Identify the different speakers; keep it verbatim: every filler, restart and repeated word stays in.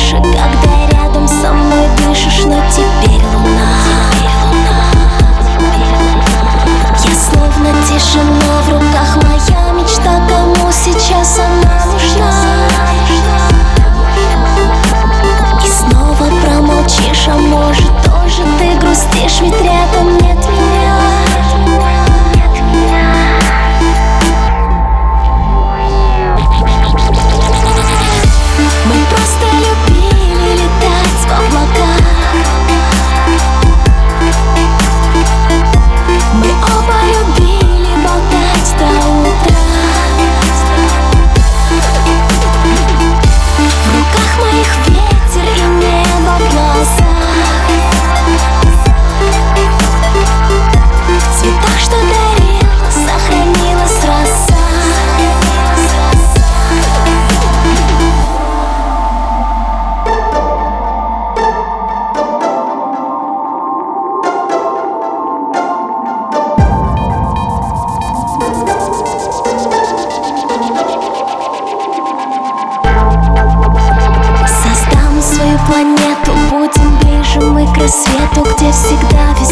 Speaker 1: тише, когда рядом со мной дышишь, но теперь луна. Я словно тишина в руках, моя мечта, кому сейчас она нужна? И снова промолчишь, а может тоже ты грустишь, ведь рядом нет меня. Мы просто любили летать в облаках. Мы оба любили болтать до утра. В руках моих ветер и небо в глазах. В цветах, что дарил, сохранилась роса. Создам свою планету, будем ближе мы к рассвету, где всегда весна.